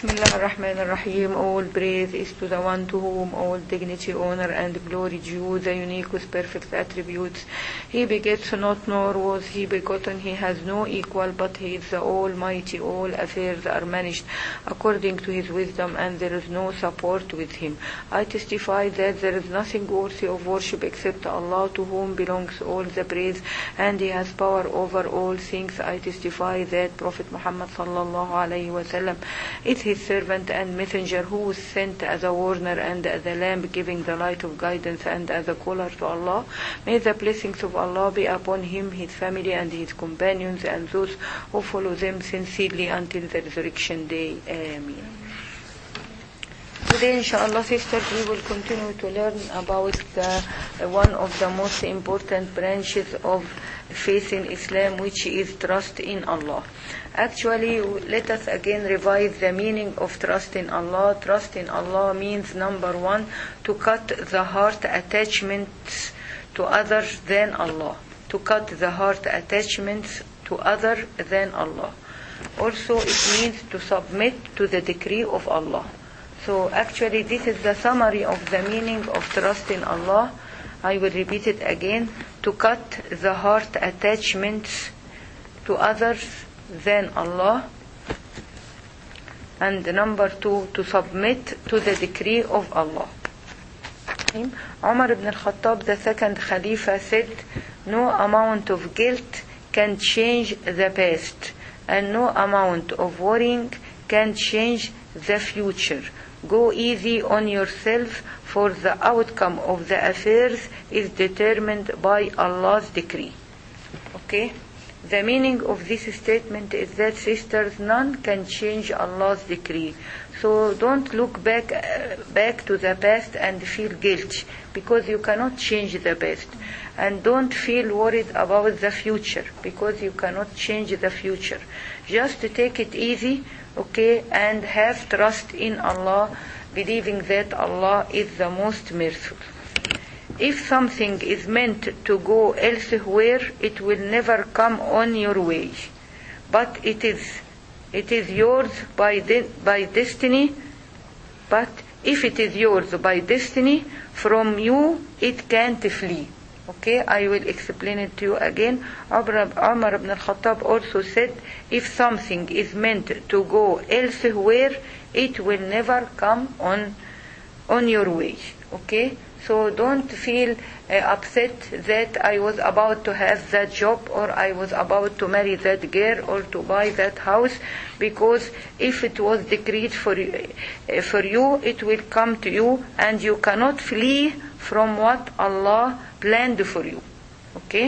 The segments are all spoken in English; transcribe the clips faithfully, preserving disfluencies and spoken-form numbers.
Bismillah ar-Rahman ar-Rahim. All praise is to the one to whom all dignity, honor and glory due, the unique with perfect attributes. He begets not, nor was he begotten. He has no equal, but he is the Almighty. All affairs are managed according to his wisdom, and there is no support with him. I testify that there is nothing worthy of worship except Allah, to whom belongs all the praise, and he has power over all things. I testify that Prophet Muhammad sallallahu alaihi wasallam is his servant and messenger, who was sent as a warner and as a lamp, giving the light of guidance, and as a caller to Allah. May the blessings of Allah be upon him, his family and his companions, and those who follow them sincerely until the resurrection day. Ameen. Today, inshallah, sisters, we will continue to learn about the, uh, one of the most important branches of faith in Islam, which is trust in Allah. Actually, let us again revise the meaning of trust in Allah. Trust in Allah means, number one, to cut the heart attachments to others than Allah. To cut the heart attachments to other than Allah. Also, it means to submit to the decree of Allah. So actually, this is the summary of the meaning of trust in Allah. I will repeat it again. To cut the heart attachments to others than Allah. And number two, to submit to the decree of Allah. Umar ibn al-Khattab, the second Khalifa, said, no amount of guilt can change the past, and no amount of worrying can change the future. Go easy on yourself, for the outcome of the affairs is determined by Allah's decree. Okay? The meaning of this statement is that, sisters, none can change Allah's decree. So don't look back uh, back to the past and feel guilt, because you cannot change the past. And don't feel worried about the future, because you cannot change the future. Just take it easy, okay, and have trust in Allah, believing that Allah is the most merciful. If something is meant to go elsewhere, it will never come on your way. But it is it is yours by de- by destiny. But if it is yours by destiny, from you it can't flee. Okay, I will explain it to you again. Umar ibn al-Khattab also said, if something is meant to go elsewhere, it will never come on on your way. Okay? So don't feel uh, upset that I was about to have that job, or I was about to marry that girl, or to buy that house, because if it was decreed for you, uh, for you, it will come to you, and you cannot flee from what Allah planned for you. Okay?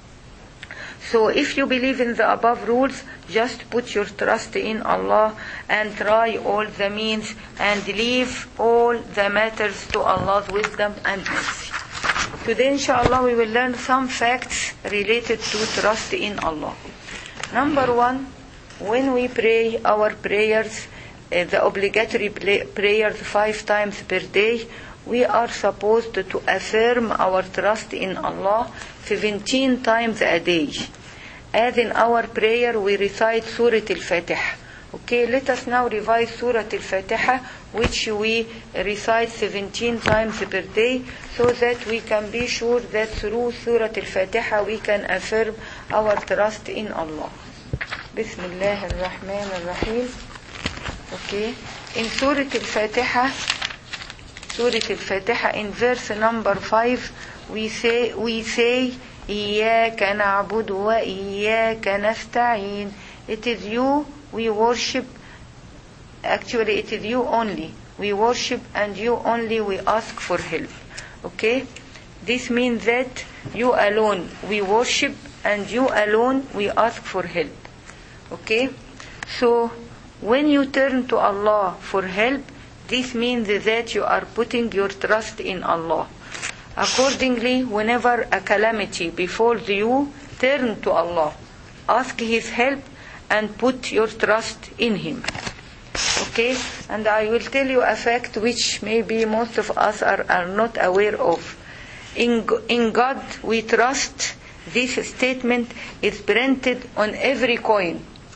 So if you believe in the above rules, just put your trust in Allah and try all the means and leave all the matters to Allah's wisdom and mercy. Today, inshallah, we will learn some facts related to trust in Allah. Number one, when we pray our prayers, uh, the obligatory play- prayers five times per day, we are supposed to affirm our trust in Allah seventeen times a day. As in our prayer, we recite Surah Al-Fatiha. Okay, let us now revise Surah Al-Fatiha, which we recite seventeen times per day, so that we can be sure that through Surah Al-Fatiha we can affirm our trust in Allah. Bismillah ar-Rahman ar-Rahim. Okay, in Surah Al-Fatiha, Surah Al-Fatiha, in verse number five, we say, we say, إِيَّاكَ نَعْبُدُ وَإِيَّاكَ نَسْتَعِينُ. It is you we worship. Actually, it is you only we worship, and you only we ask for help. Okay? This means that you alone we worship, and you alone we ask for help. Okay? So, when you turn to Allah for help, this means that you are putting your trust in Allah. Accordingly, whenever a calamity befalls you, turn to Allah, ask His help, and put your trust in Him. Okay? And I will tell you a fact which maybe most of us are, are not aware of. In, in God we trust. This statement is printed on every coin.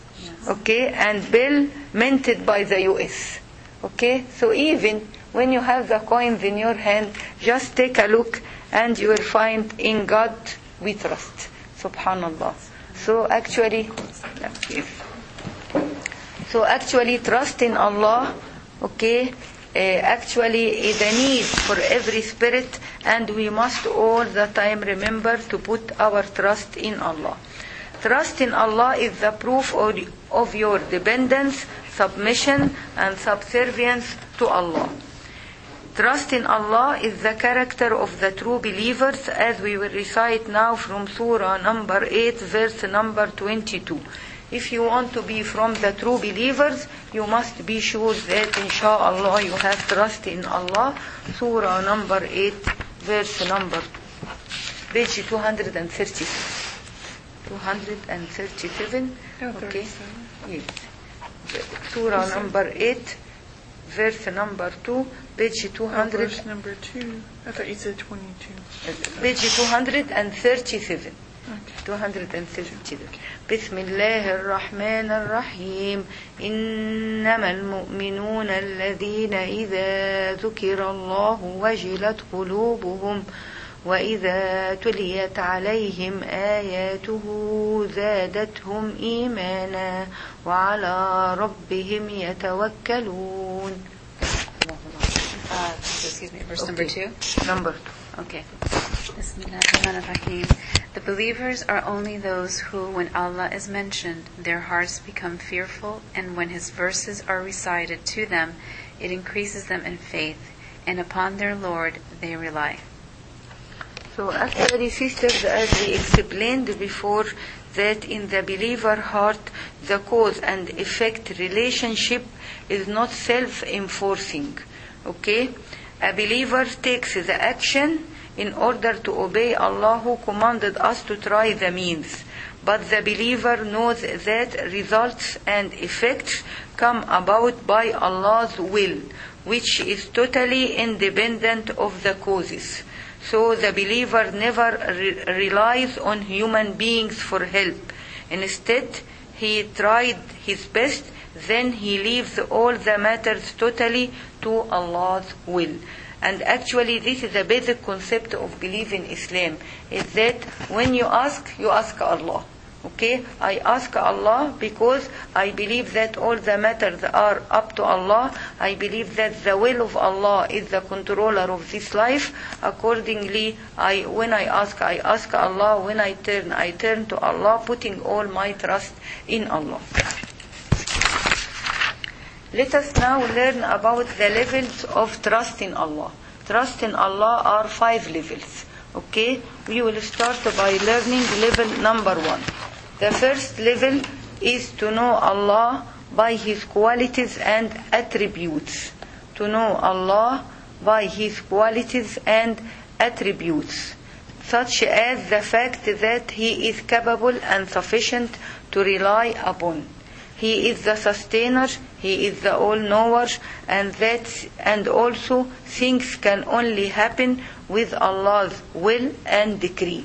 okay, and bill minted by the U S. Okay, so even when you have the coins in your hand, just take a look and you will find in God we trust. Subhanallah. So actually, so actually trust in Allah, okay, uh, actually is a need for every spirit, and we must all the time remember to put our trust in Allah. Trust in Allah is the proof of, of your dependence, submission, and subservience to Allah. Trust in Allah is the character of the true believers, as we will recite now from Surah number eight, verse number twenty-two. If you want to be from the true believers, you must be sure that inshallah you have trust in Allah. Surah number eight, verse number page two hundred thirty-seven. two hundred thirty-seven. Okay. Yes. Surah number eight, verse number two, page two hundred. Oh, verse number two. I thought you said twenty-two. Page two hundred thirty-seven. Okay. two hundred thirty-seven. بسم الله الرحمن الرحيم إنما المؤمنون الذين إذا ذكر الله وجلت قلوبهم وإذا تليت عليهم آياته زادتهم إيمانا وعلى ربهم يتوكلون. Uh, excuse me, verse number Okay. two? Number two. Okay. Bismillahirrahmanirrahim. The believers are only those who, when Allah is mentioned, their hearts become fearful, and when His verses are recited to them, it increases them in faith, and upon their Lord they rely. So actually, sisters, as we explained before, that in the believer heart, the cause and effect relationship is not self-enforcing. Okay? A believer takes the action in order to obey Allah who commanded us to try the means. But the believer knows that results and effects come about by Allah's will, which is totally independent of the causes. So the believer never re- relies on human beings for help. Instead, he tried his best, then he leaves all the matters totally to Allah's will. And actually this is the basic concept of belief in Islam, is that when you ask, you ask Allah. Okay? I ask Allah because I believe that all the matters are up to Allah. I believe that the will of Allah is the controller of this life. Accordingly, I when I ask, I ask Allah. When I turn, I turn to Allah, putting all my trust in Allah. Let us now learn about the levels of trust in Allah. Trust in Allah are five levels. Okay? We will start by learning level number one. The first level is to know Allah by His qualities and attributes. To know Allah by His qualities and attributes, such as the fact that He is capable and sufficient to rely upon. He is the sustainer, He is the all-knower, and that, and also things can only happen with Allah's will and decree.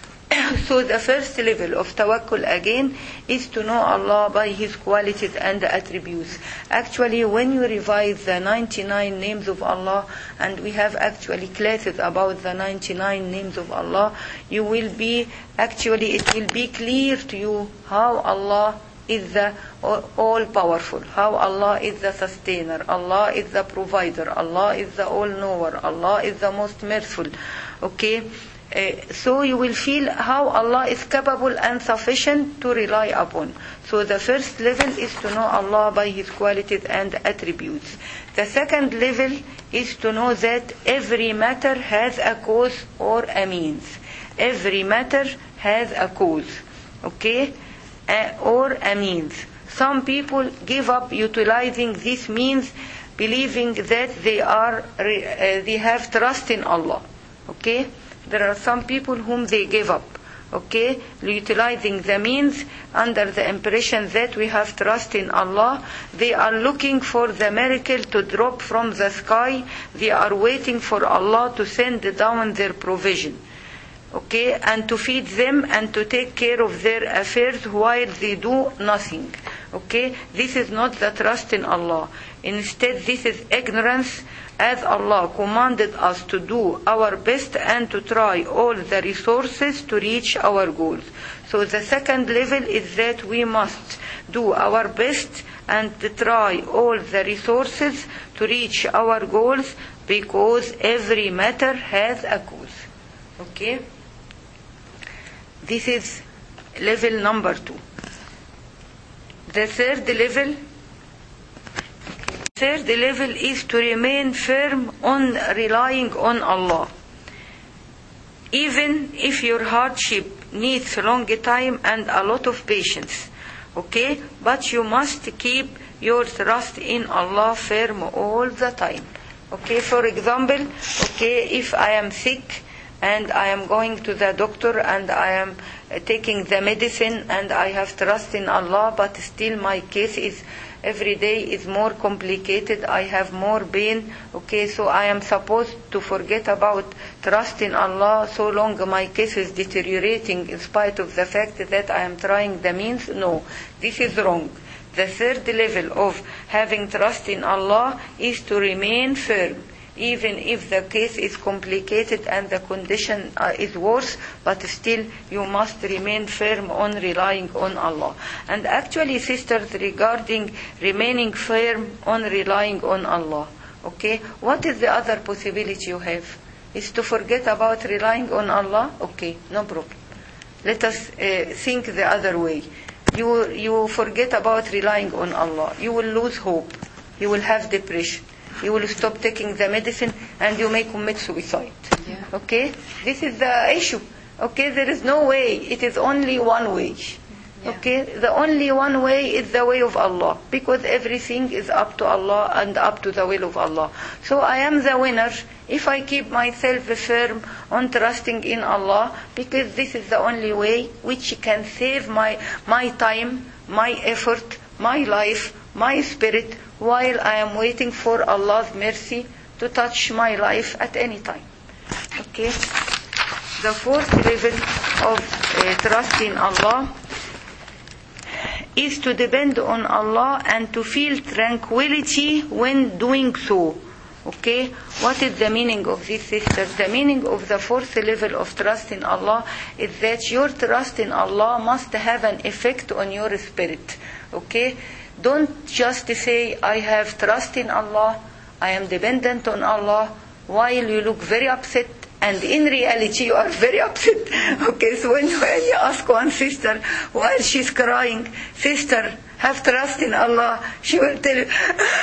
So the first level of tawakkul again is to know Allah by His qualities and attributes. Actually, when you revise the ninety-nine names of Allah, and we have actually classes about the ninety-nine names of Allah, you will be, actually it will be clear to you how Allah is the all-powerful, how Allah is the sustainer, Allah is the provider, Allah is the all-knower, Allah is the most merciful. Okay? Uh, so you will feel how Allah is capable and sufficient to rely upon. So the first level is to know Allah by His qualities and attributes. The second level is to know that every matter has a cause or a means. Every matter has a cause, okay, uh, or a means. Some people give up utilizing these means, believing that they are uh, they have trust in Allah. Okay. There are some people whom they give up, okay, utilizing the means under the impression that we have trust in Allah. They are looking for the miracle to drop from the sky. They are waiting for Allah to send down their provision, okay, and to feed them and to take care of their affairs while they do nothing. Okay, this is not the trust in Allah. Instead, this is ignorance, as Allah commanded us to do our best and to try all the resources to reach our goals. So the second level is that we must do our best and to try all the resources to reach our goals, because every matter has a cause. Okay? This is level number two. The third level, third level is to remain firm on relying on Allah. Even if your hardship needs a long time and a lot of patience. Okay? But you must keep your trust in Allah firm all the time. Okay, for example, okay, if I am sick and I am going to the doctor and I am uh, taking the medicine and I have trust in Allah, but still my case is every day is more complicated, I have more pain, okay, so I am supposed to forget about trust in Allah so long my case is deteriorating in spite of the fact that I am trying the means? No, this is wrong. The third level of having trust in Allah is to remain firm, even if the case is complicated and the condition uh, is worse, but still you must remain firm on relying on Allah. And actually, sisters, regarding remaining firm on relying on Allah, okay, what is the other possibility you have? Is to forget about relying on Allah? Okay, no problem. Let us uh, think the other way. You, you forget about relying on Allah. You will lose hope. You will have depression. You will stop taking the medicine and you may commit suicide. Yeah. Okay? This is the issue. Okay? There is no way. It is only one way. Yeah. Okay? The only one way is the way of Allah. Because everything is up to Allah and up to the will of Allah. So I am the winner if I keep myself firm on trusting in Allah, because this is the only way which can save my, my time, my effort, my life, my spirit, while I am waiting for Allah's mercy to touch my life at any time. Okay? The fourth level of uh, trust in Allah is to depend on Allah and to feel tranquility when doing so. Okay? What is the meaning of this, sisters? The meaning of the fourth level of trust in Allah is that your trust in Allah must have an effect on your spirit. Okay? Don't just say, I have trust in Allah, I am dependent on Allah, while you look very upset, and in reality you are very upset. Okay, so when, when you ask one sister while she's crying, sister, have trust in Allah, she will tell you,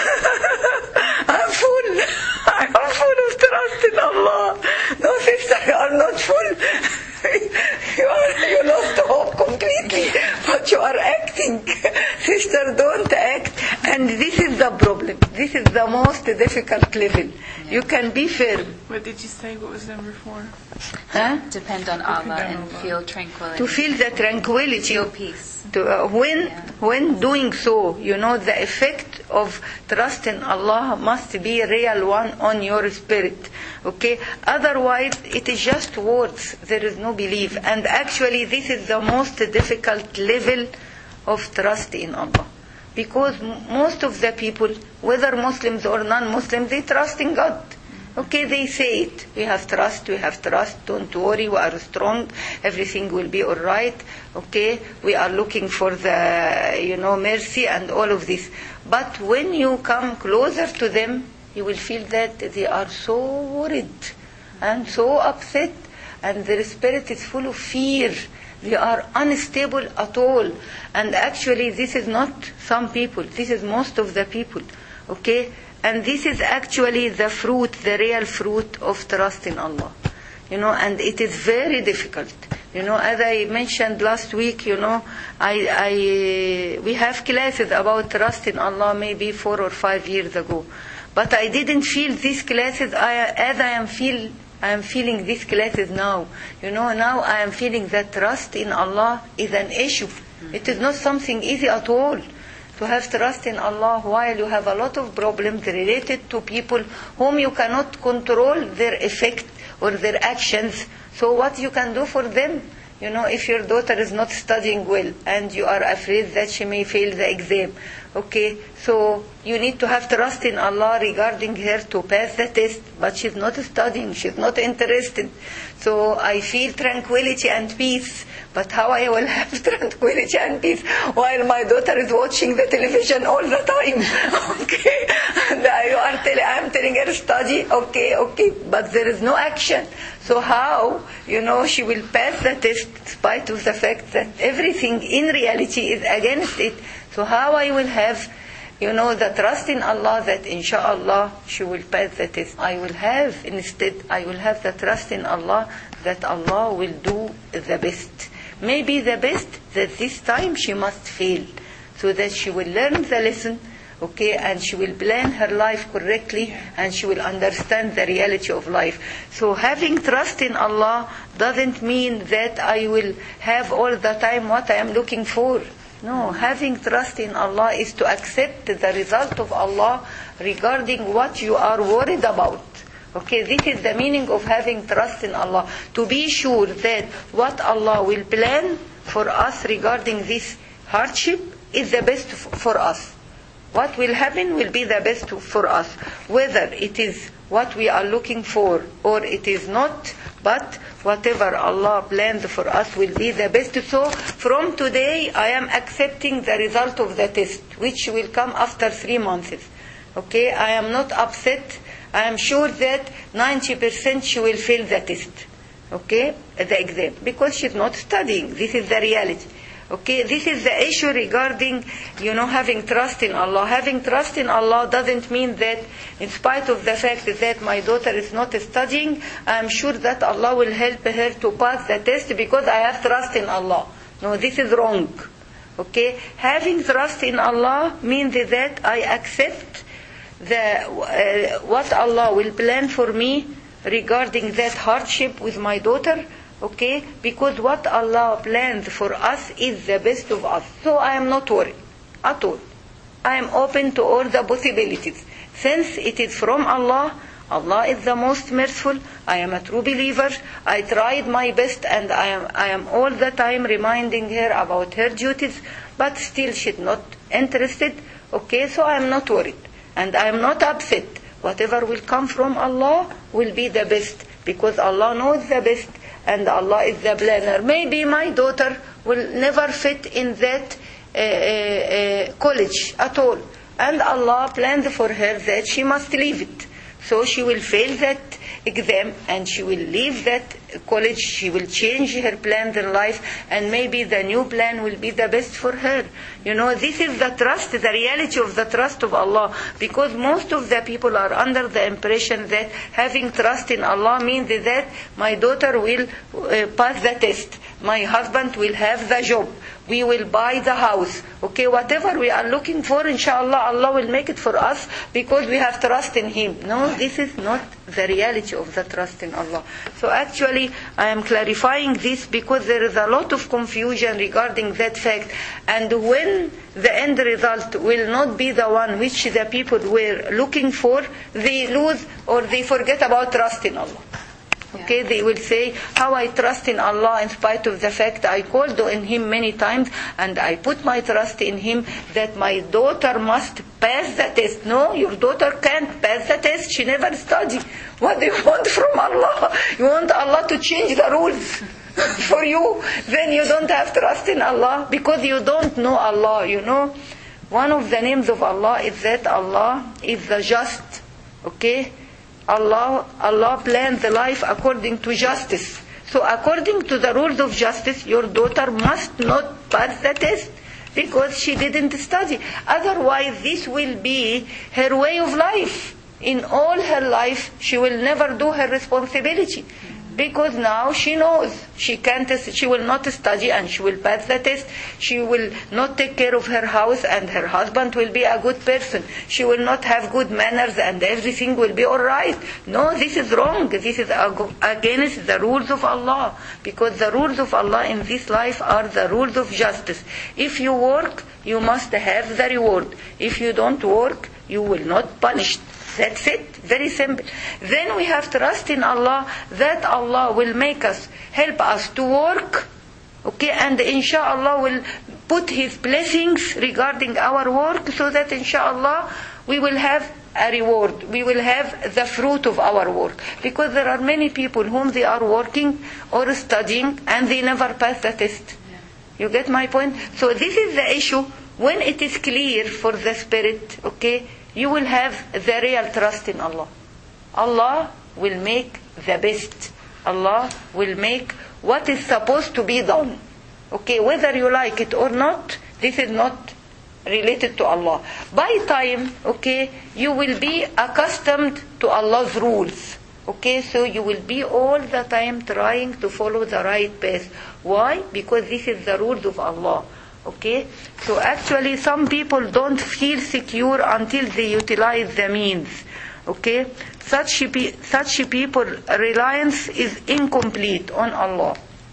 I'm full, I'm full of trust in Allah. No, sister, you are not full. You, are, you lost hope completely, but you are acting. Sister, don't act. And this is the problem. This is the most difficult level. Yeah. You can be firm. What did you say? What was number four? Huh? Depend on Allah and feel tranquility. To feel the tranquility. Feel peace. To, uh, when, Yeah. when doing so, you know, the effect of trust in Allah must be a real one on your spirit. Okay? Otherwise, it is just words. There is no belief. And actually, this is the most difficult level of trust in Allah. Because m- most of the people, whether Muslims or non-Muslims, they trust in God. Okay, they say it. We have trust, we have trust, don't worry, we are strong, everything will be alright. Okay, we are looking for the, you know, mercy and all of this. But when you come closer to them, you will feel that they are so worried and so upset, and their spirit is full of fear. They are unstable at all. And actually, this is not some people, this is most of the people. Okay? And this is actually the fruit, the real fruit of trust in Allah. You know, and it is very difficult. You know, as I mentioned last week, you know, I, I, we have classes about trust in Allah maybe four or five years ago. But I didn't feel these classes I, as I am feel, I am feeling these classes now. You know, now I am feeling that trust in Allah is an issue. It is not something easy at all. To have trust in Allah while you have a lot of problems related to people whom you cannot control their effect or their actions. So what you can do for them? You know, if your daughter is not studying well and you are afraid that she may fail the exam, okay, so you need to have trust in Allah regarding her to pass the test, but she's not studying, she's not interested. So I feel tranquility and peace, but how I will have tranquility and peace while my daughter is watching the television all the time, okay, and I are tell, I'm telling her study, okay, okay, but there is no action. So how, you know, she will pass the test in spite of the fact that everything in reality is against it. So how I will have, you know, the trust in Allah that inshallah she will pass the test. I will have, instead, I will have the trust in Allah that Allah will do the best. Maybe the best that this time she must fail, so that she will learn the lesson, okay, and she will plan her life correctly, and she will understand the reality of life. So having trust in Allah doesn't mean that I will have all the time what I am looking for. No, having trust in Allah is to accept the result of Allah regarding what you are worried about. Okay, this is the meaning of having trust in Allah. To be sure that what Allah will plan for us regarding this hardship is the best for us. What will happen will be the best for us. Whether it is what we are looking for or it is not, but whatever Allah planned for us will be the best. So from today I am accepting the result of the test, which will come after three months. Okay, I am not upset. I am sure that ninety percent she will fail the test. Okay, the exam, because she's not studying. This is the reality. Okay, this is the issue regarding, you know, having trust in Allah. Having trust in Allah doesn't mean that in spite of the fact that my daughter is not studying, I am sure that Allah will help her to pass the test because I have trust in Allah. No, this is wrong. Okay, having trust in Allah means that I accept the uh, what Allah will plan for me regarding that hardship with my daughter. Okay, because what Allah planned for us is the best of us. So I am not worried at all. I am open to all the possibilities. Since it is from Allah, Allah is the most merciful. I am a true believer. I tried my best and I am, I am all the time reminding her about her duties, but still she's not interested. Okay, so I am not worried. And I am not upset. Whatever will come from Allah will be the best, because Allah knows the best. And Allah is the planner. Maybe my daughter will never fit in that uh, uh, uh, college at all. And Allah planned for her that she must leave it. So she will fail that exam and she will leave that college. She will change her plans in life, and maybe the new plan will be the best for her. You know, this is the trust, the reality of the trust of Allah. Because most of the people are under the impression that having trust in Allah means that my daughter will uh, pass the test, my husband will have the job, we will buy the house. Okay, whatever we are looking for, inshallah, Allah will make it for us because we have trust in Him. No, this is not the reality of the trust in Allah. So actually, I am clarifying this because there is a lot of confusion regarding that fact. And when the end result will not be the one which the people were looking for, they lose or they forget about trust in Allah. Okay, they will say, how I trust in Allah in spite of the fact I called on Him many times and I put my trust in Him that my daughter must pass the test. No, your daughter can't pass the test. She never studied. What do you want from Allah? You want Allah to change the rules for you? Then you don't have trust in Allah because you don't know Allah, you know. One of the names of Allah is that Allah is the just. Okay? Allah, Allah planned the life according to justice. So according to the rules of justice, your daughter must not pass the test because she didn't study. Otherwise, this will be her way of life. In all her life, she will never do her responsibility. Because now she knows she can't, she will not study and she will pass the test. She will not take care of her house and her husband will be a good person. She will not have good manners and everything will be alright. No, this is wrong. This is against the rules of Allah. Because the rules of Allah in this life are the rules of justice. If you work, you must have the reward. If you don't work, you will not punish. That's it. Very simple. Then we have trust in Allah that Allah will make us, help us to work Okay, and inshallah will put his blessings regarding our work, so that inshallah we will have a reward. We will have the fruit of our work. Because there are many people whom they are working or studying and they never pass the test. You get my point? So this is the issue. When it is clear for the spirit, okay, you will have the real trust in Allah. Allah will make the best. Allah will make what is supposed to be done. Okay, whether you like it or not, this is not related to Allah. By time, okay, you will be accustomed to Allah's rules. Okay, so you will be all the time trying to follow the right path. Why? Because this is the rules of Allah. Okay, so actually some people don't feel secure until they utilize the means. Okay, such such people reliance is incomplete on Allah.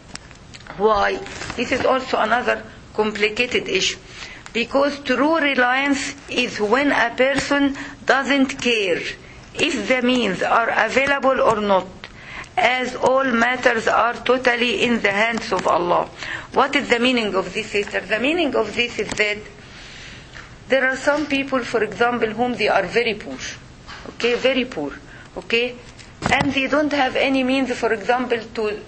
Why? This is also another complicated issue. Because true reliance is when a person doesn't care if the means are available or not, as all matters are totally in the hands of Allah. What is the meaning of this, sister? The meaning of this is that there are some people, for example, whom they are very poor. Okay, very poor. Okay, and they don't have any means, for example, to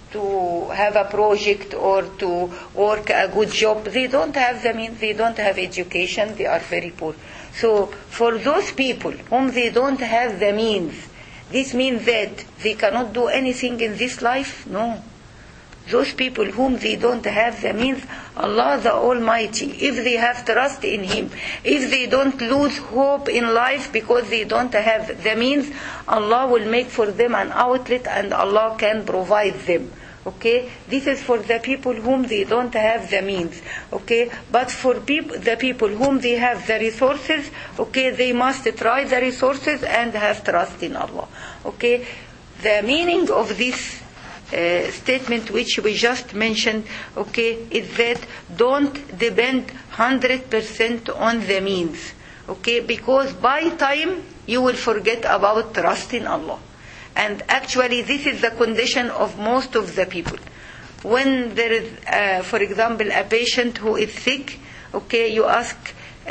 to have a project or to work a good job. They don't have the means, they don't have education, they are very poor. So for those people whom they don't have the means, this means that they cannot do anything in this life? No. Those people whom they don't have the means, Allah the Almighty, if they have trust in Him, if they don't lose hope in life because they don't have the means, Allah will make for them an outlet and Allah can provide them. Okay, this is for the people whom they don't have the means. Okay, but for people, the people whom they have the resources, okay, they must try the resources and have trust in Allah. Okay, the meaning of this Uh, statement which we just mentioned, okay, is that don't depend one hundred percent on the means, okay, because by time you will forget about trust in Allah. And actually this is the condition of most of the people. When there is, uh, for example, a patient who is sick, okay, you ask, uh,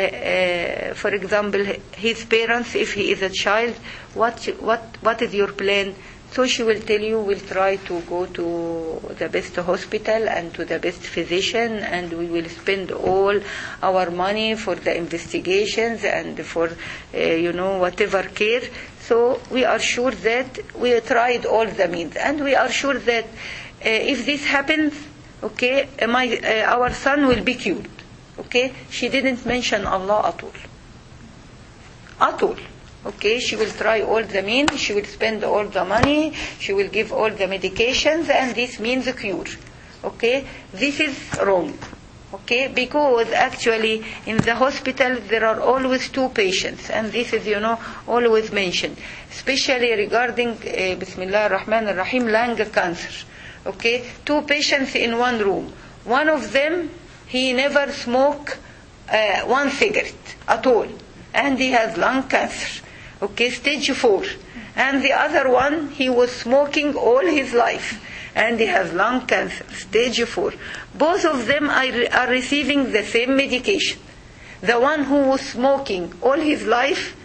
uh, for example, his parents, if he is a child, what what what is your plan? So she will tell you, we'll try to go to the best hospital and to the best physician, and we will spend all our money for the investigations and for, uh, you know, whatever care. So we are sure that we tried all the means, and we are sure that uh, if this happens, okay, my, uh, our son will be cured. Okay, she didn't mention Allah at all. At all. Okay, she will try all the means, she will spend all the money, she will give all the medications, and this means a cure. Okay, this is wrong. Okay, because actually in the hospital there are always two patients, and this is, you know, always mentioned, especially regarding uh, Bismillah ar-Rahman ar-Rahim, lung cancer. Okay, two patients in one room. One of them, he never smoked uh, one cigarette at all, and he has lung cancer. Okay, stage four. And the other one, he was smoking all his life, and he has lung cancer, stage four. Both of them are, are receiving the same medication. The one who was smoking all his life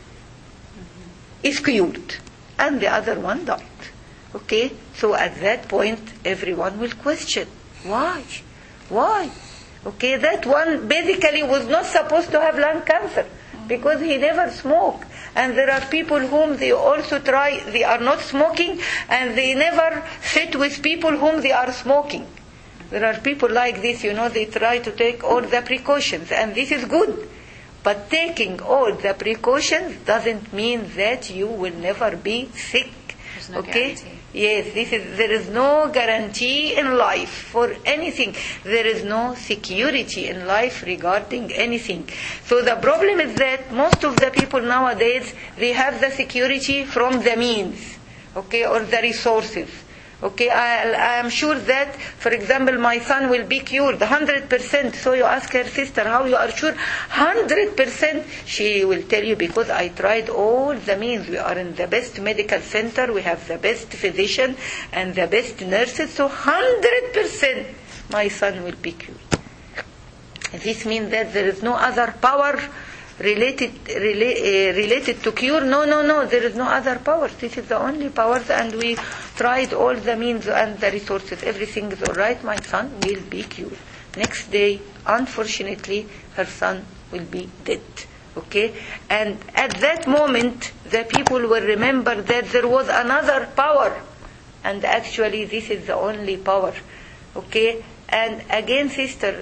is cured, and the other one died. Okay, so at that point, everyone will question, why? Why? Okay, that one basically was not supposed to have lung cancer, because he never smoked. And there are people whom they also try, they are not smoking, and they never sit with people whom they are smoking. There are people like this, you know, they try to take all the precautions, and this is good. But taking all the precautions doesn't mean that you will never be sick. There's no okay? guarantee. Yes, this is, there is no guarantee in life for anything. There is no security in life regarding anything. So the problem is that most of the people nowadays, they have the security from the means, okay, or the resources. Okay, I, I am sure that, for example, my son will be cured one hundred percent. So you ask her sister, how you are sure? one hundred percent. She will tell you, because I tried all the means. We are in the best medical center. We have the best physician and the best nurses. So one hundred percent my son will be cured. This means that there is no other power related rela- uh, related to cure. No, no, no. There is no other power. This is the only power, and we tried all the means and the resources. Everything is all right. My son will be cured. Next day, unfortunately, her son will be dead. Okay? And at that moment, the people will remember that there was another power. And actually, this is the only power. Okay? And again, sister,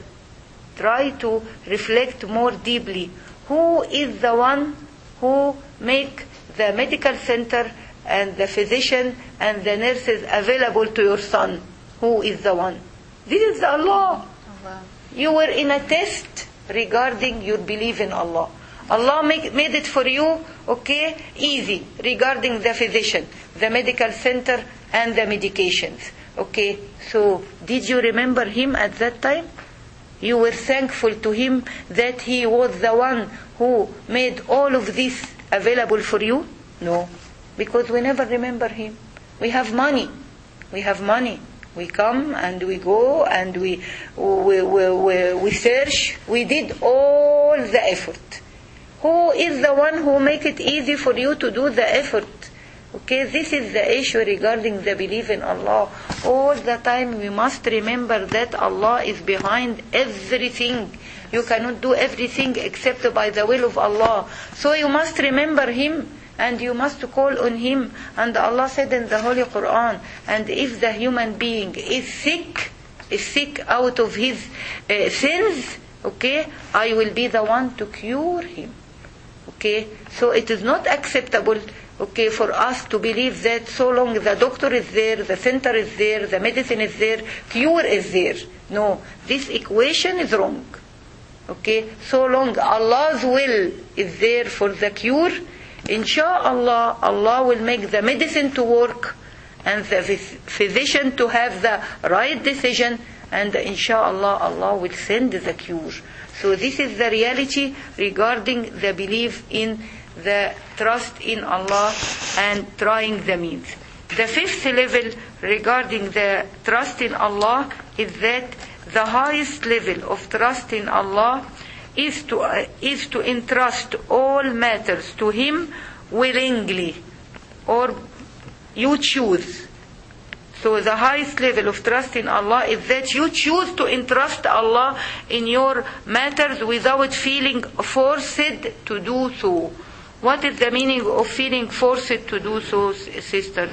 try to reflect more deeply. Who is the one who make the medical center and the physician and the nurses available to your son? Who is the one? This is Allah. Allah. You were in a test regarding your belief in Allah. Allah make, made it for you, okay, easy regarding the physician, the medical center, and the medications. Okay, so did you remember him at that time? You were thankful to him that he was the one who made all of this available for you? No, because we never remember him. We have money. We have money. We come and we go and we we, we, we, we search. We did all the effort. Who is the one who make it easy for you to do the effort? Okay, this is the issue regarding the belief in Allah. All the time we must remember that Allah is behind everything. You cannot do everything except by the will of Allah. So you must remember Him and you must call on Him. And Allah said in the Holy Quran, and if the human being is sick, is sick out of his uh, sins, okay, I will be the one to cure him. Okay, so it is not acceptable, okay, for us to believe that so long the doctor is there, the center is there, the medicine is there, cure is there. No, this equation is wrong. Okay, so long Allah's will is there for the cure, inshallah, Allah will make the medicine to work and the physician to have the right decision, and inshallah Allah will send the cure. So this is the reality regarding the belief in the trust in Allah and trying the means. The fifth level regarding the trust in Allah is that the highest level of trust in Allah is to uh, is to entrust all matters to Him willingly, or you choose. So the highest level of trust in Allah is that you choose to entrust Allah in your matters without feeling forced to do so. What is the meaning of feeling forced to do so, sisters?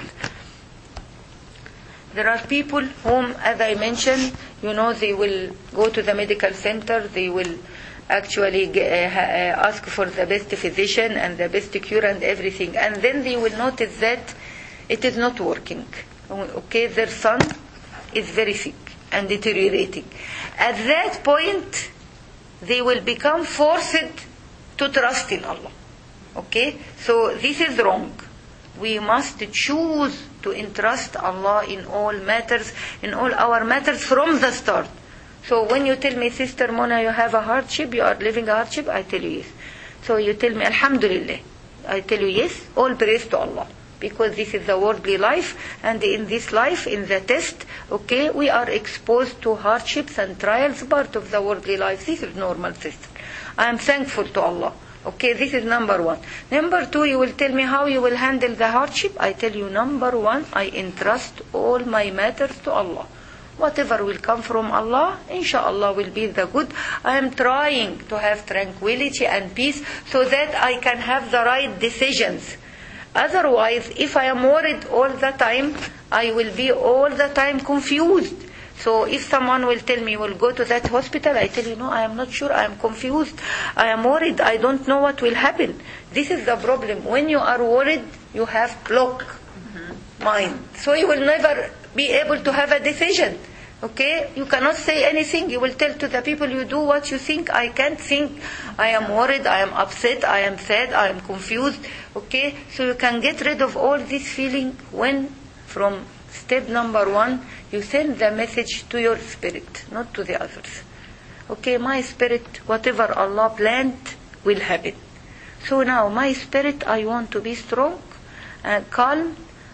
There are people whom, as I mentioned, you know, they will go to the medical center, they will actually get, uh, ask for the best physician and the best cure and everything, and then they will notice that it is not working. Okay, their son is very sick and deteriorating. At that point, they will become forced to trust in Allah. Okay, so this is wrong. We must choose to entrust Allah in all matters, in all our matters from the start. So when you tell me, Sister Mona, you have a hardship, you are living a hardship, I tell you yes. So you tell me, Alhamdulillah, I tell you yes, all praise to Allah. Because this is the worldly life, and in this life, in the test, okay, we are exposed to hardships and trials, part of the worldly life. This is normal, sister. I am thankful to Allah. Okay, this is number one. Number two, you will tell me how you will handle the hardship. I tell you, number one, I entrust all my matters to Allah. Whatever will come from Allah, inshallah, will be the good. I am trying to have tranquility and peace so that I can have the right decisions. Otherwise, if I am worried all the time, I will be all the time confused. So if someone will tell me, will go to that hospital, I tell you, no, I am not sure, I am confused, I am worried, I don't know what will happen. This is the problem. When you are worried, you have block mm-hmm. mind. So you will never be able to have a decision. Okay, you cannot say anything. You will tell to the people, you do what you think. I can't think. I am worried, I am upset, I am sad, I am confused. Okay, so you can get rid of all this feeling when from step number one, you send the message to your spirit, not to the others. Okay, my spirit, whatever Allah planned will happen. So now, my spirit, I want to be strong and calm.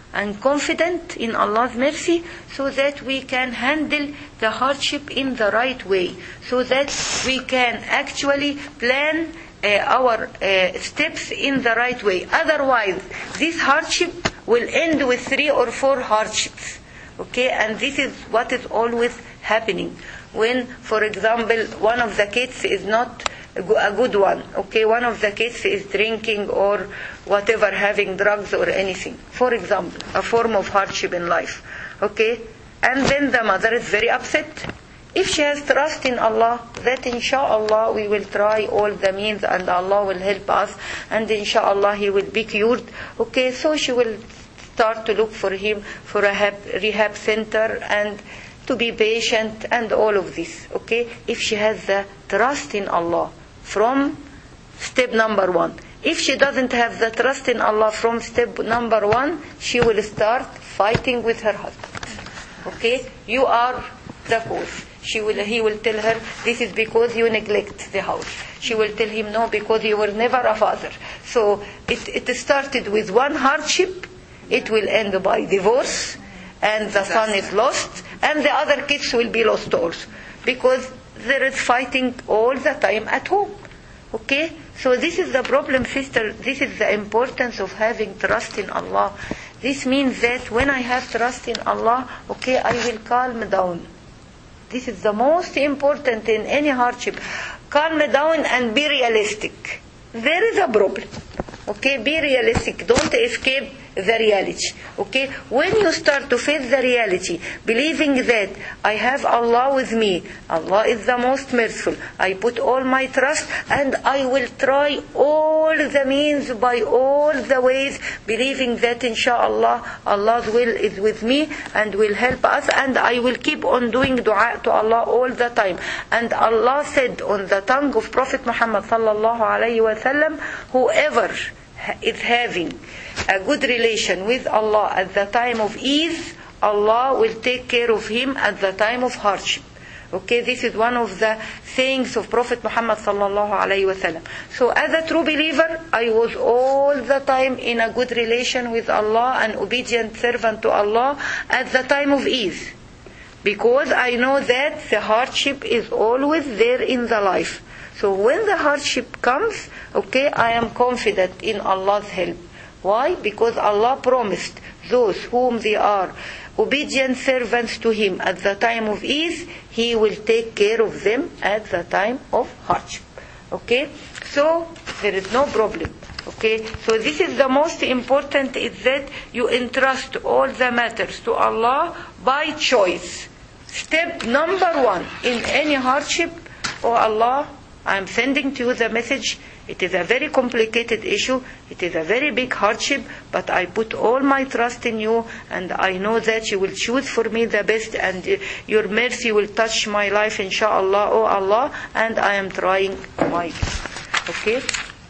and confident in Allah's mercy, so that we can handle the hardship in the right way, so that we can actually plan uh, our uh, steps in the right way. Otherwise, this hardship will end with three or four hardships. Okay, and this is what is always happening. When, for example, one of the kids is not a good one, okay, one of the kids is drinking or whatever, having drugs or anything, for example, a form of hardship in life, okay, and then the mother is very upset. If she has trust in Allah, that inshallah we will try all the means and Allah will help us, and inshallah he will be cured, okay, so she will start to look for him for a rehab center and to be patient and all of this, okay, if she has the trust in Allah from step number one. If she doesn't have the trust in Allah from step number one, she will start fighting with her husband. Okay, you are the cause. She will, he will tell her, this is because you neglect the house. She will tell him, no, because you were never a father. So it, it started with one hardship, it will end by divorce, and the son is lost, and the other kids will be lost also, because there is fighting all the time at home. Okay, so this is the problem, sister. This is the importance of having trust in Allah. This means that when I have trust in Allah, okay, I will calm down. This is the most important in any hardship. Calm down and be realistic. There is a problem. Okay, be realistic. Don't escape the reality. Okay, when you start to face the reality, believing that I have Allah with me, Allah is the most merciful, I put all my trust and I will try all the means by all the ways, believing that inshallah Allah's will is with me and will help us, and I will keep on doing dua to Allah all the time. And Allah said on the tongue of Prophet Muhammad sallallahu alayhi wa sallam, whoever is having a good relation with Allah at the time of ease, Allah will take care of him at the time of hardship. Okay, this is one of the sayings of Prophet Muhammad sallallahu alayhi wa sallam. So as a true believer, I was all the time in a good relation with Allah, an obedient servant to Allah at the time of ease. Because I know that the hardship is always there in the life. So when the hardship comes, okay, I am confident in Allah's help. Why? Because Allah promised those whom they are obedient servants to Him at the time of ease, He will take care of them at the time of hardship. Okay? So there is no problem. Okay? So this is the most important, is that you entrust all the matters to Allah by choice. Step number one in any hardship, oh Allah, I am sending to you the message. It is a very complicated issue. It is a very big hardship, but I put all my trust in you, and I know that you will choose for me the best, and your mercy will touch my life, inshallah, oh Allah, and I am trying my best. Okay?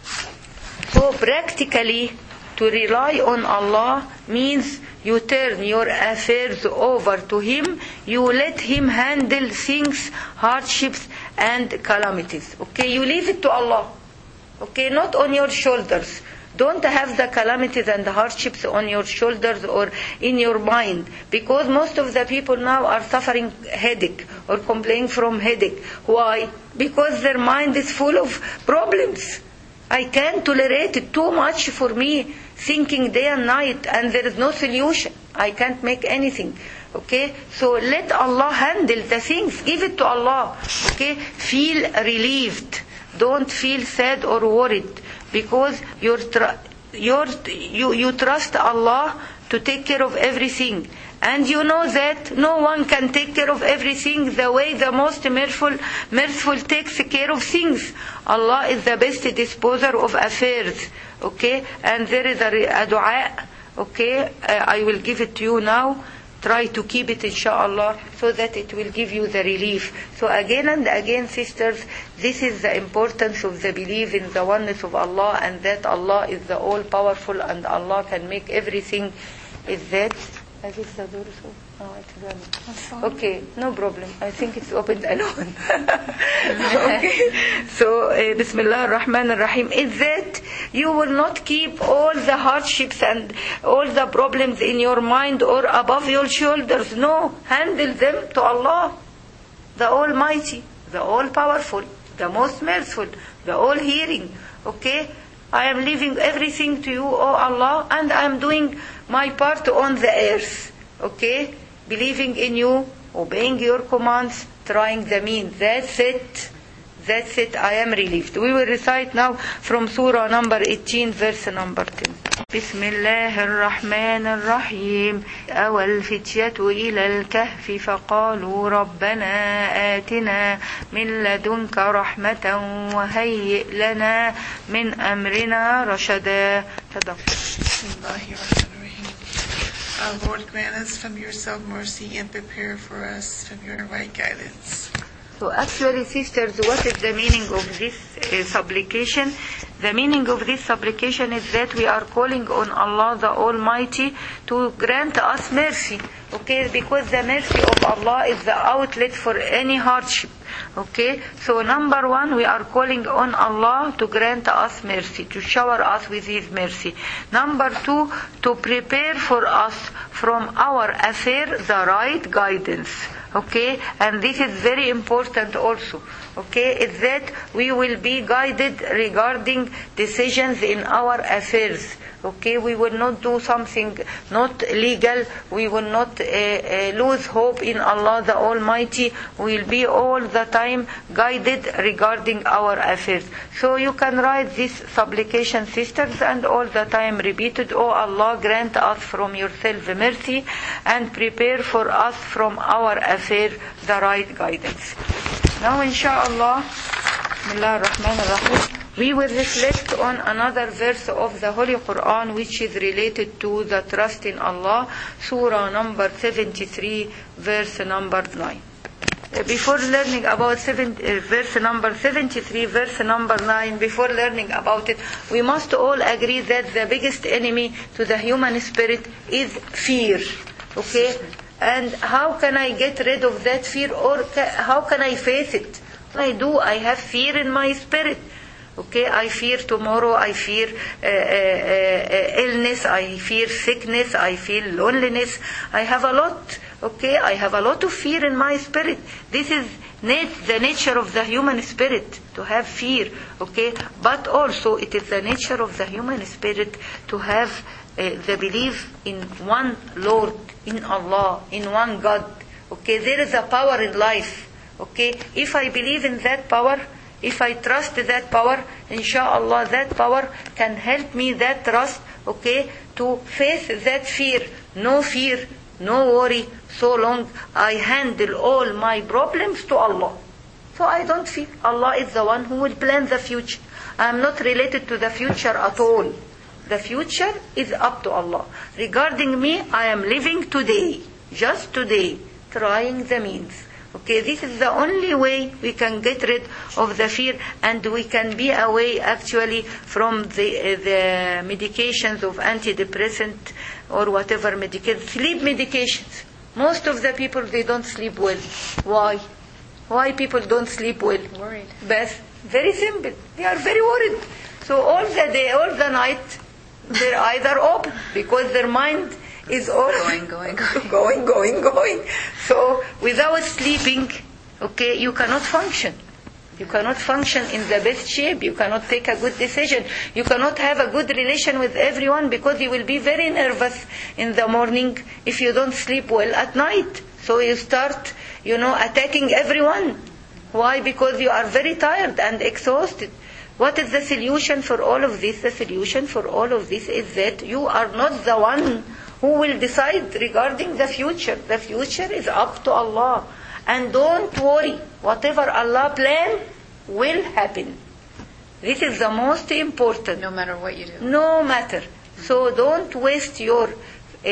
So practically, to rely on Allah means you turn your affairs over to Him. You let Him handle things, hardships and calamities. Okay, you leave it to Allah. Okay, not on your shoulders. Don't have the calamities and the hardships on your shoulders or in your mind. Because most of the people now are suffering headache or complaining from headache. Why? Because their mind is full of problems. I can't tolerate it too much for me, thinking day and night, and there is no solution. I can't make anything. Okay, so let Allah handle the things. Give it to Allah. Okay, feel relieved. Don't feel sad or worried, because you're tr- you're, you you trust Allah to take care of everything, and you know that no one can take care of everything the way the most merciful merciful takes care of things. Allah is the best disposer of affairs. Okay, and there is a, a dua. Okay, uh, I will give it to you now. Try to keep it, inshallah, so that it will give you the relief. So again and again, sisters, this is the importance of the belief in the oneness of Allah, and that Allah is the all-powerful and Allah can make everything. Is that I guess the door is open. Oh, it's gone. That's fine. Okay, no problem. I think it's opened alone. Okay. So, uh, Bismillah ar-Rahman ar-Rahim is that you will not keep all the hardships and all the problems in your mind or above your shoulders. No, handle them to Allah, the Almighty, the All-Powerful, the Most Merciful, the All-Hearing. Okay? I am leaving everything to you, O Allah, and I am doing my part on the earth. Okay? Believing in you, obeying your commands, trying the means. That's it. That's it. I am relieved. We will recite now from Surah number eighteen, verse number ten. بسم الله الرحمن الرحيم أوى الفتية إلى الكهف فقالوا ربنا آتنا من لدنك رحمة وهيئ لنا من أمرنا رشدا. Bismillahirrahmanirrahim. Our Lord, grant us from yourself mercy and prepare for us from your right guidance. So actually, sisters, what is the meaning of this uh, supplication? The meaning of this supplication is that we are calling on Allah the Almighty to grant us mercy. Okay, because the mercy of Allah is the outlet for any hardship. Okay, so number one, we are calling on Allah to grant us mercy, to shower us with His mercy. Number two, to prepare for us from our affair the right guidance. Okay, and this is very important also. Okay, is that we will be guided regarding decisions in our affairs. Okay, we will not do something not legal. We will not uh, uh, lose hope in Allah the Almighty. We will be all the time guided regarding our affairs. So you can write this supplication, sisters, and all the time repeat it. Oh Allah, grant us from yourself mercy and prepare for us from our affair the right guidance. Now inshallah, Bismillah ar-Rahman ar-Rahim, we will reflect on another verse of the Holy Quran which is related to the trust in Allah, Surah number seventy-three, verse number nine. Before learning about seven, uh, verse number seventy-three, verse number nine, before learning about it, we must all agree that the biggest enemy to the human spirit is fear. Okay? And how can I get rid of that fear, or ca- how can I face it? I do. I have fear in my spirit. Okay, I fear tomorrow, I fear uh, uh, uh, illness, I fear sickness, I feel loneliness. I have a lot, okay, I have a lot of fear in my spirit. This is nat- the nature of the human spirit, to have fear, okay. But also it is the nature of the human spirit to have uh, the belief in one Lord, in Allah, in one God. Okay, there is a power in life. Okay, if I believe in that power, if I trust that power, inshallah that power can help me, that trust, okay, to face that fear. No fear, no worry, so long I handle all my problems to Allah. So I don't fear. Allah is the one who will plan the future. I am not related to the future at all. The future is up to Allah. Regarding me, I am living today, just today, trying the means. Okay, this is the only way we can get rid of the fear, and we can be away actually from the uh, the medications of antidepressant or whatever medication, sleep medications. Most of the people, they don't sleep well. Why? Why people don't sleep well? Worried. Best, very simple. They are very worried. So all the day, all the night, they're either open because their mind is all Going, going, going. going, going, going. So without sleeping, okay, you cannot function. You cannot function in the best shape. You cannot take a good decision. You cannot have a good relation with everyone because you will be very nervous in the morning if you don't sleep well at night. So you start, you know, attacking everyone. Why? Because you are very tired and exhausted. What is the solution for all of this? The solution for all of this is that you are not the one who will decide regarding the future. The future is up to Allah. And don't worry, whatever Allah plans will happen. This is the most important. No matter what you do. No matter. So don't waste your uh,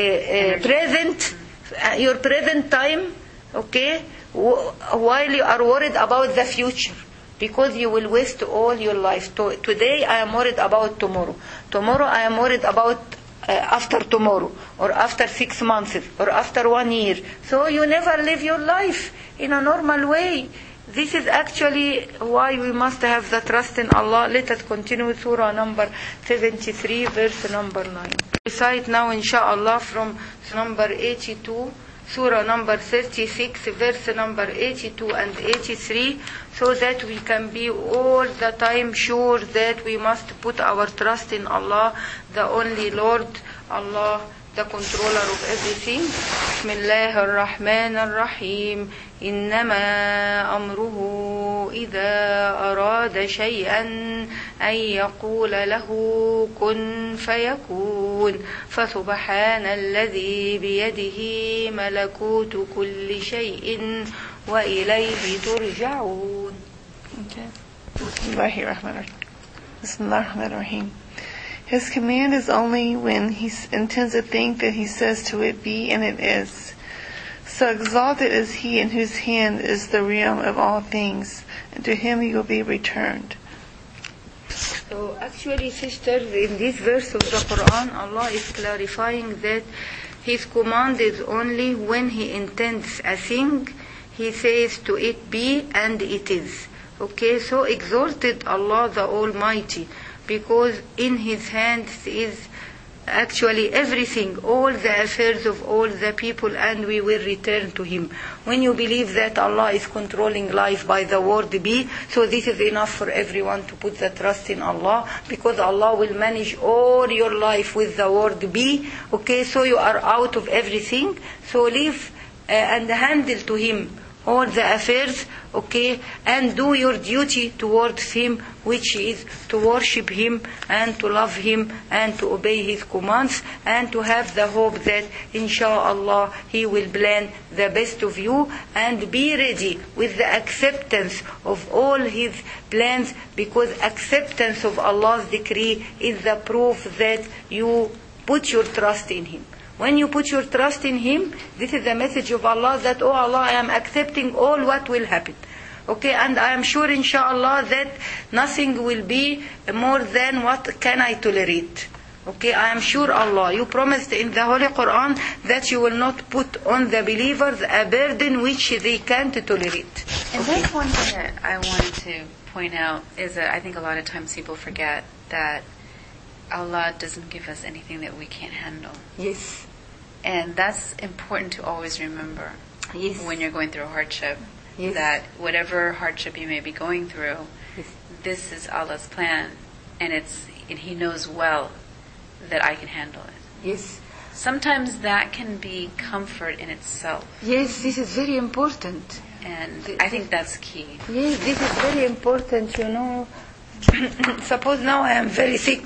uh, present, uh, your present time, okay, w- while you are worried about the future. Because you will waste all your life. To- today I am worried about tomorrow. Tomorrow I am worried about uh, after tomorrow, or after six months, or after one year. So you never live your life in a normal way. This is actually why we must have the trust in Allah. Let us continue with Surah number seventy-three, verse number nine. Recite now, inshallah, from number eighty-two, Surah number thirty-six, verse number eighty-two and eighty-three, so that we can be all the time sure that we must put our trust in Allah, the only Lord, Allah, the controller of everything. Bismillah ar-Rahman ar-Rahim. إنما أمره إذا أراد شيئا أن يقول له كن فيكون فسبحان الذي بيده ملكوت كل شيء وإليه ترجعون. Bismillahirrahmanirrahim. His command is only when he intends a thing that he says to it be, and it is. So exalted is he in whose hand is the realm of all things, and to him he will be returned. So actually, sisters, in this verse of the Quran, Allah is clarifying that His command is only when He intends a thing, He says to it be, and it is. Okay, so exalted Allah the Almighty, because in His hands is actually everything, all the affairs of all the people, and we will return to Him. When you believe that Allah is controlling life by the word be, so this is enough for everyone to put the trust in Allah, because Allah will manage all your life with the word be. Okay, so you are out of everything, so leave uh, and handle to Him all the affairs, okay, and do your duty towards Him, which is to worship Him and to love Him and to obey His commands, and to have the hope that inshallah He will plan the best of you, and be ready with the acceptance of all His plans, because acceptance of Allah's decree is the proof that you put your trust in Him. When you put your trust in Him, this is the message of Allah that, oh Allah, I am accepting all what will happen. Okay, and I am sure inshallah that nothing will be more than what can I tolerate. Okay, I am sure Allah, you promised in the Holy Quran that you will not put on the believers a burden which they can't tolerate. And okay. That's one thing that I wanted to point out, is that I think a lot of times people forget that Allah doesn't give us anything that we can't handle. Yes. And that's important to always remember. Yes. When you're going through a hardship. Yes. That whatever hardship you may be going through, yes, this is Allah's plan, and it's and He knows well that I can handle it. Yes. Sometimes that can be comfort in itself. Yes, this is very important. And I think that's key. Yes, this is very important, you know. Suppose now I am very sick,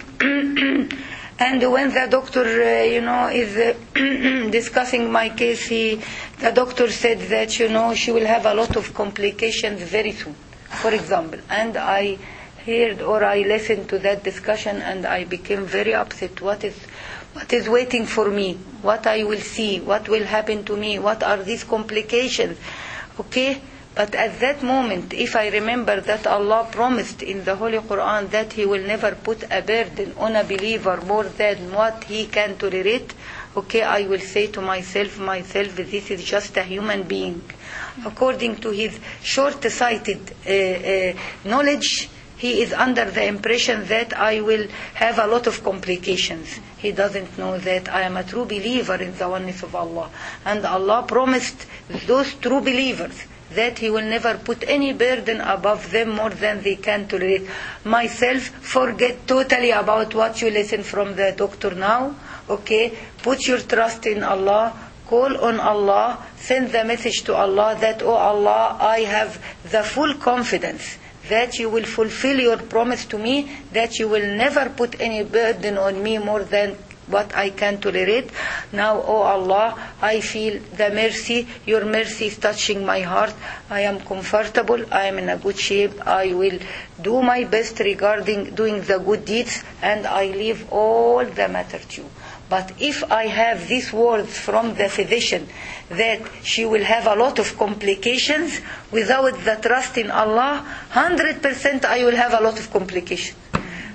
and when the doctor, uh, you know, is uh, discussing my case, he, the doctor said that, you know, she will have a lot of complications very soon, for example. And I heard or I listened to that discussion, and I became very upset. What is, what is waiting for me? What I will see? What will happen to me? What are these complications? Okay? But at that moment, if I remember that Allah promised in the Holy Quran that He will never put a burden on a believer more than what he can tolerate, okay, I will say to myself, myself, this is just a human being. According to his short-sighted uh, uh, knowledge, he is under the impression that I will have a lot of complications. He doesn't know that I am a true believer in the oneness of Allah. And Allah promised those true believers that He will never put any burden above them more than they can tolerate. Myself, forget totally about what you listen from the doctor now. Okay, put your trust in Allah, call on Allah, send the message to Allah that, oh Allah, I have the full confidence that you will fulfill your promise to me, that you will never put any burden on me more than what I can tolerate. Now, oh Allah, I feel the mercy, your mercy is touching my heart. I am comfortable, I am in a good shape, I will do my best regarding doing the good deeds, and I leave all the matter to you. But if I have these words from the physician that she will have a lot of complications, without the trust in Allah, one hundred percent I will have a lot of complications.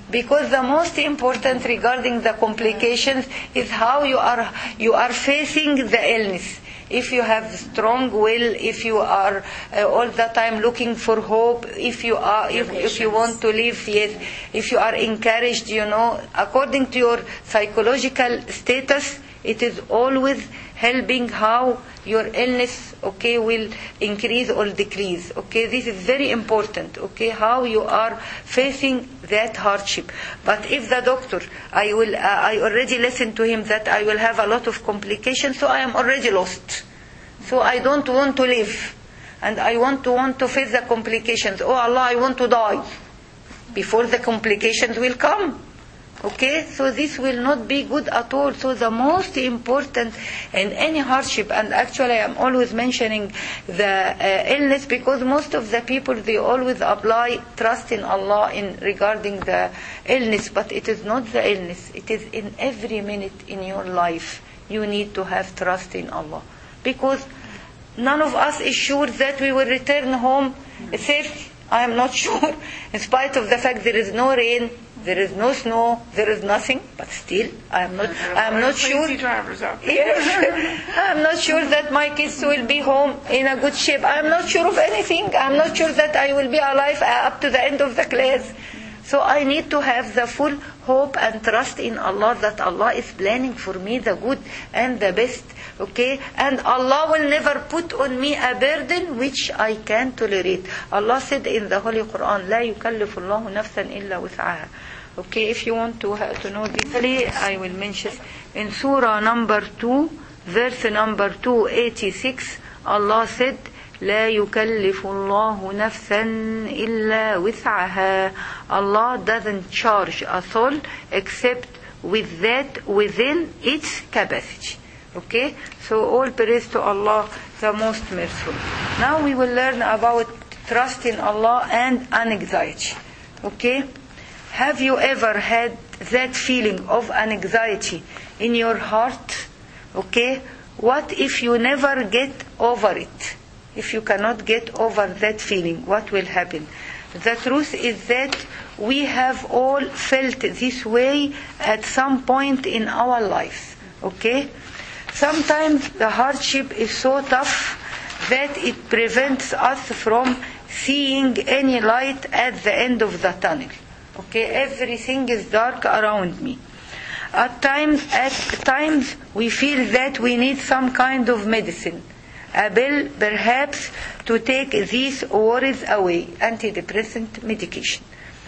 Because the most important regarding the complications is how you are you are facing the illness. If you have strong will, if you are uh, all the time looking for hope, if you are if, if you want to live, yes, if you are encouraged, you know, according to your psychological status, it is always helping how your illness, okay, will increase or decrease. Okay, this is very important. Okay, how you are facing that hardship. But if the doctor, I will, uh, I already listened to him that I will have a lot of complications, so I am already lost. So I don't want to live, and I want to want to face the complications. Oh Allah, I want to die before the complications will come. Okay, so this will not be good at all. So the most important in any hardship, and actually I am always mentioning the uh, illness, because most of the people, they always apply trust in Allah in regarding the illness, but it is not the illness. It is in every minute in your life you need to have trust in Allah, because none of us is sure that we will return home safe. I am not sure, in spite of the fact there is no rain, there is no snow, there is nothing, but still I am not I am not sure. Yes, I am not sure that my kids will be home in a good shape. I am not sure of anything. I am not sure that I will be alive up to the end of the class. So I need to have the full hope and trust in Allah that Allah is planning for me the good and the best. Okay, and Allah will never put on me a burden which I can tolerate. Allah said in the Holy Quran, لا يكلف الله نفسا إلا وسعها. Okay, if you want to uh, to know this, I will mention in Surah number two, verse number two eighty-six. Allah said, لا يكلف الله نفسا إلا وسعها. Allah doesn't charge a soul except with that within its capacity. Okay, so all praise to Allah, the most merciful. Now we will learn about trust in Allah and anxiety. Okay, have you ever had that feeling of anxiety in your heart? Okay, what if you never get over it? If you cannot get over that feeling, what will happen? The truth is that we have all felt this way at some point in our lives. Okay? Sometimes the hardship is so tough that it prevents us from seeing any light at the end of the tunnel. Okay, everything is dark around me. At times, at times we feel that we need some kind of medicine, a pill perhaps, to take these worries away, antidepressant medication.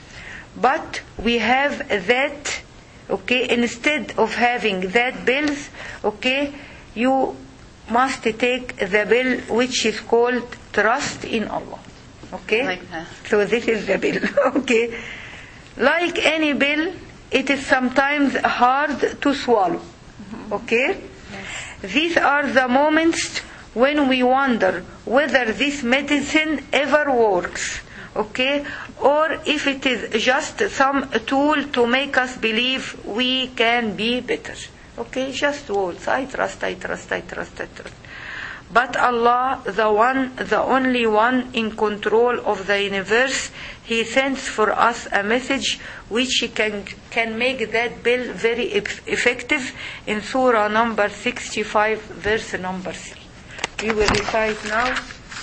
But we have that. Okay, instead of having that pills, okay, you must take the pill which is called trust in Allah. Okay, like that. So this is the pill. Okay, like any pill, it is sometimes hard to swallow. Okay, yes. These are the moments when we wonder whether this medicine ever works. Okay, or if it is just some tool to make us believe we can be better. Okay, just words. I trust, I trust, I trust, I trust. But Allah, the one, the only one in control of the universe, He sends for us a message which can can make that bill very effective in Surah number sixty-five, verse number three. We will recite now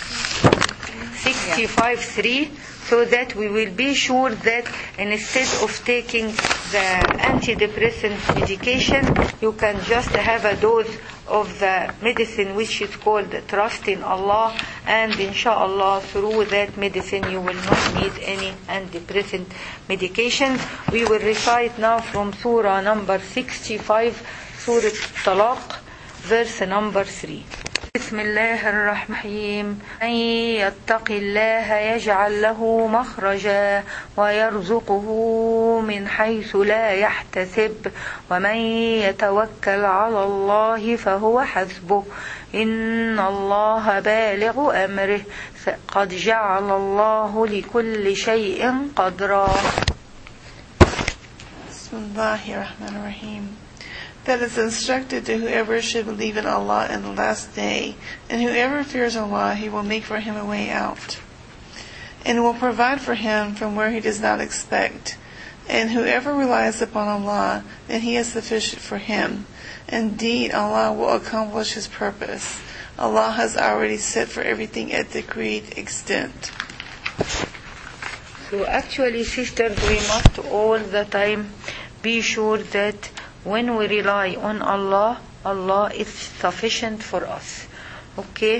sixty-five three, so that we will be sure that instead of taking the antidepressant medication, you can just have a dose of the medicine which is called trust in Allah, and inshallah through that medicine you will not need any antidepressant medication. We will recite now from Surah number sixty-five, Surah Talaq, verse number three. بسم الله الرحمن الرحيم من يتق الله يجعل له مخرجا ويرزقه من حيث لا يحتسب ومن يتوكل على الله فهو حسبه إن الله بالغ أمره قد جعل الله لكل شيء قدرا. بسم الله الرحمن الرحيم. That is instructed to whoever should believe in Allah in the last day, and whoever fears Allah, He will make for him a way out, and will provide for him from where he does not expect, And whoever relies upon Allah, then He is sufficient for him. Indeed, Allah will accomplish His purpose. Allah has already set for everything a decreed extent. So actually, sisters, we must all the time be sure that when we rely on Allah, Allah is sufficient for us. Okay?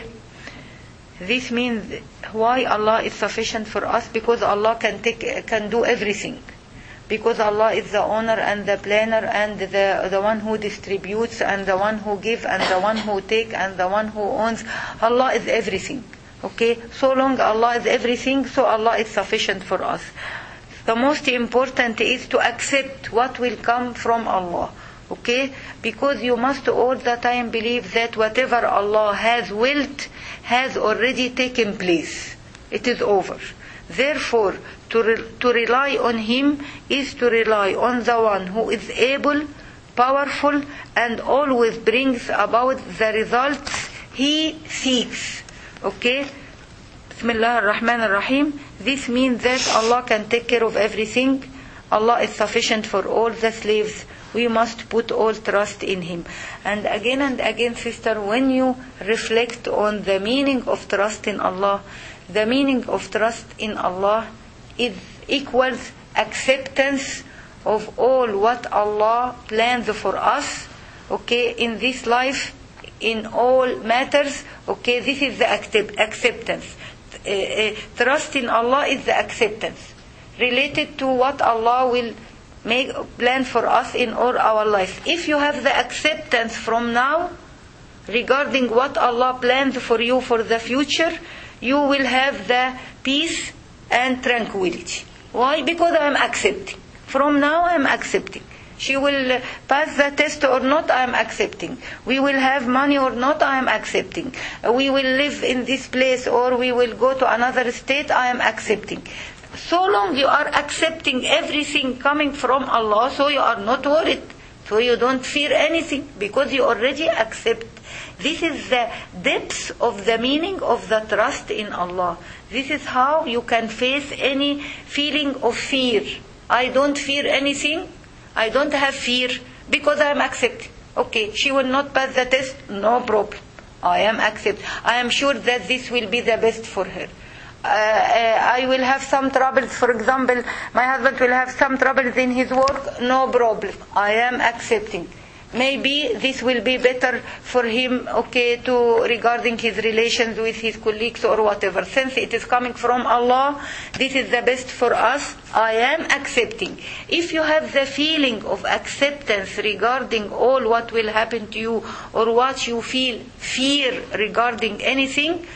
This means why Allah is sufficient for us? Because Allah can take, can do everything. Because Allah is the owner and the planner and the, the one who distributes and the one who gives and the one who takes and the one who owns. Allah is everything. Okay? So long Allah is everything, so Allah is sufficient for us. The most important is to accept what will come from Allah. Okay? Because you must all the time believe that whatever Allah has willed has already taken place. It is over. Therefore, to, re- to rely on Him is to rely on the one who is able, powerful, and always brings about the results He seeks. Okay? Bismillah ar-Rahman ar-Rahim. This means that Allah can take care of everything. Allah is sufficient for all the slaves. We must put all trust in Him. And again and again, sister, when you reflect on the meaning of trust in Allah, the meaning of trust in Allah is equals acceptance of all what Allah plans for us, okay, in this life, in all matters, okay, this is the accept- acceptance. Uh, uh, trust in Allah is the acceptance related to what Allah will make plan for us in all our life. If you have the acceptance from now regarding what Allah plans for you for the future, you will have the peace and tranquility. Why? Because I am accepting. From now I am accepting. She will pass the test or not, I am accepting. We will have money or not, I am accepting. We will live in this place or we will go to another state, I am accepting. So long you are accepting everything coming from Allah, so you are not worried. So you don't fear anything because you already accept. This is the depth of the meaning of the trust in Allah. This is how you can face any feeling of fear. I don't fear anything. I don't have fear because I am accepting. Okay, she will not pass the test, no problem. I am accept. I am sure that this will be the best for her. Uh, uh, I will have some troubles. For example, my husband will have some troubles in his work, no problem. I am accepting. Maybe this will be better for him, okay, to regarding his relations with his colleagues or whatever. Since it is coming from Allah, this is the best for us. I am accepting. If you have the feeling of acceptance regarding all what will happen to you or what you feel fear regarding anything,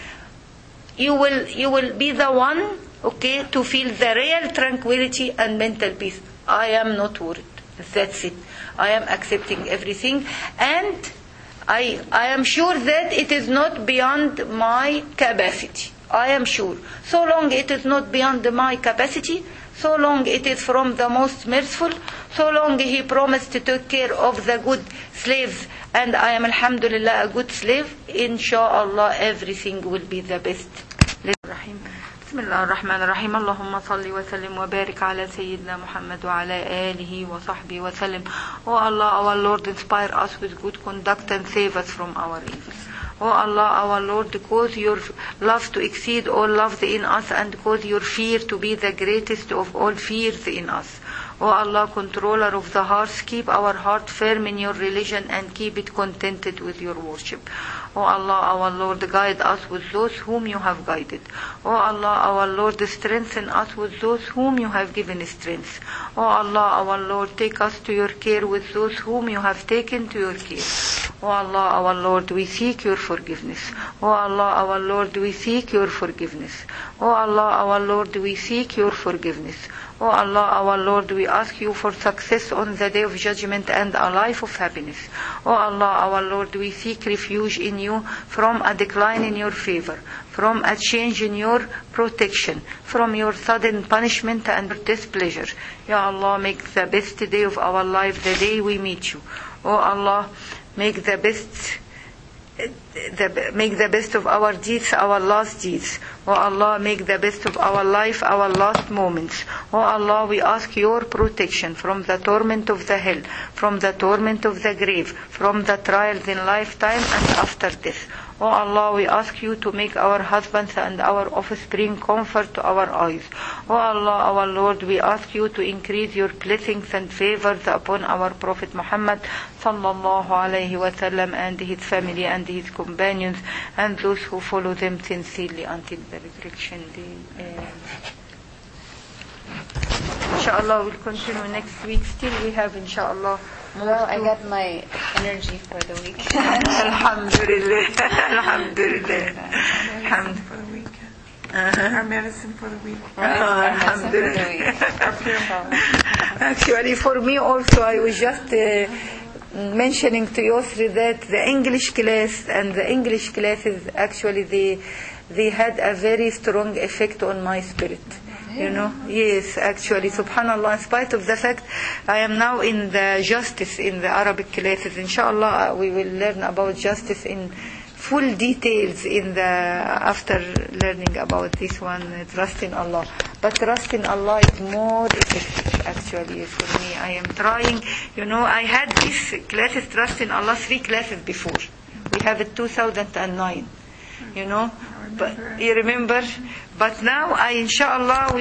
you will you will be the one, okay, to feel the real tranquility and mental peace. I am not worried. That's it. I am accepting everything, and I I am sure that it is not beyond my capacity. I am sure. So long it is not beyond my capacity, so long it is from the most merciful, so long He promised to take care of the good slaves, and I am alhamdulillah a good slave, inshallah everything will be the best. بسم الله الرحمن الرحيم اللهم صل وسلم وبارك على سيدنا محمد وعلى آله وصحبه وسلم. Oh Allah, our Lord, inspire us with good conduct and save us from our evil. Oh Allah, our Lord, cause your love to exceed all love in us and cause your fear to be the greatest of all fears in us. O Allah, controller of the hearts, keep our heart firm in your religion and keep it contented with your worship. O Allah, our Lord, guide us with those whom you have guided. O Allah, our Lord, strengthen us with those whom you have given strength. O Allah, our Lord, take us to your care with those whom you have taken to your care. O Allah, our Lord, we seek your forgiveness. O Allah, our Lord, we seek your forgiveness. O Allah, our Lord, we seek your forgiveness. O Allah, our Lord, we ask you for success on the day of judgment and a life of happiness. O Allah, our Lord, we seek refuge in you from a decline in your favor, from a change in your protection, from your sudden punishment and displeasure. Ya Allah, make the best day of our life the day we meet you. O Allah, make the best the, make the best of our deeds, our last deeds. Oh Allah, make the best of our life, our last moments. Oh Allah, we ask your protection from the torment of the hell, from the torment of the grave, from the trials in lifetime and after death. Oh Allah, we ask you to make our husbands and our offspring comfort to our eyes. Oh Allah, our Lord, we ask you to increase your blessings and favors upon our Prophet Muhammad sallallahu alayhi wa sallam and his family and his companions and those who follow them sincerely until the resurrection day. Amen. Inshallah, we'll continue next week. Still we have, inshallah, more Well, I to- got my energy for the week. Alhamdulillah. Alhamdulillah. Alhamdulillah. For the week. Uh-huh. Our medicine for the week. Alhamdulillah. Our pure Actually, for me also, I was just uh, mentioning to Yosri that the English class and the English classes, actually, they they had a very strong effect on my spirit. You know, yes, actually, subhanallah, in spite of the fact I am now in the justice in the Arabic classes, inshallah, we will learn about justice in full details in the after learning about this one, uh, trust in Allah. But trust in Allah is more effective, actually, for me. I am trying, you know, I had these classes, trust in Allah, three classes before. We have it two thousand nine, you know, but you remember? But now I, inshallah, we